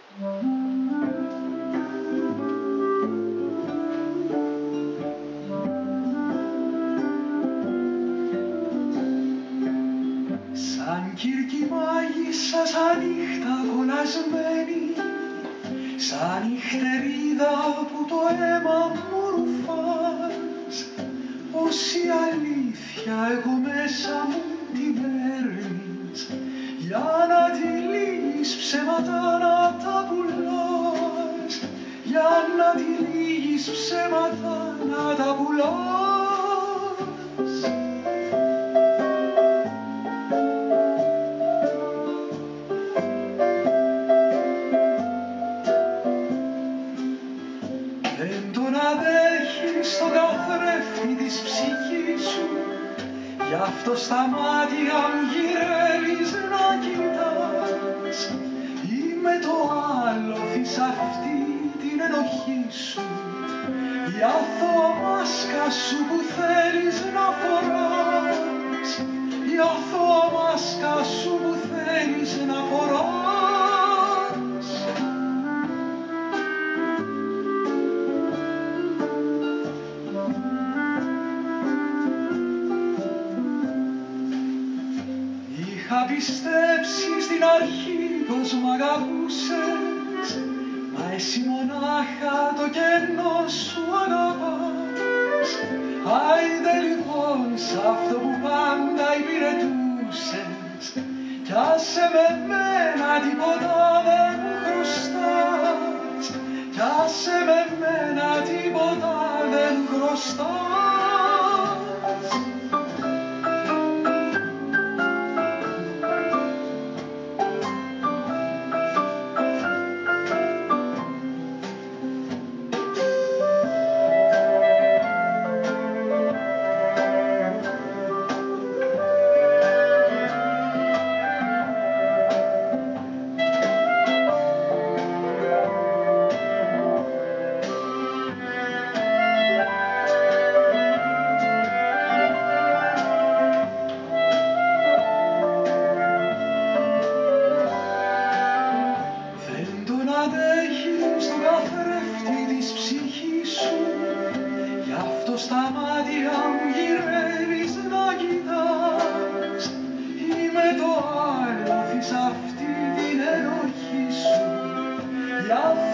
Σαν Κύρκη μάγισσα, σαν νύχτα κολλασμένη, σαν νυχτερίδα που το αίμα μου ρουφάς, όση αλήθεια εγώ μέσα μου την παίρνεις, για να τη λύγεις ψέματα να τα πουλάς, για να τη λύγεις ψέματα να τα πουλάς. Δεν τον αντέχεις τον καθρέφτη της ψυχής σου, γι' αυτό στα μάτια μου γυρεύεις να κοιτάς. Είμαι το άλοθη σ' αυτή την ενοχή σου, η αθώα μάσκα σου που θέλεις να φοράς, η αθώα μάσκα σου που θέλεις να φοράς. Είχα πιστέψει στην αρχή πως μ' αγαπούσες, μα εσύ μονάχα το κενό σου αγαπάς. Άιντε λοιπόν σ' αυτό που πάντα υπηρετούσες, κι άσε με μένα τίποτα δεν μου χρωστάς, κι άσε με μένα τίποτα δεν μου χρωστάς. Αντέχεις τον καθρέφτη της ψυχής σου, γι' αυτό στα μάτια μου γυρεύεις να κοιτάς. Είμαι το άλοθη σ' αυτή την ενοχή σου,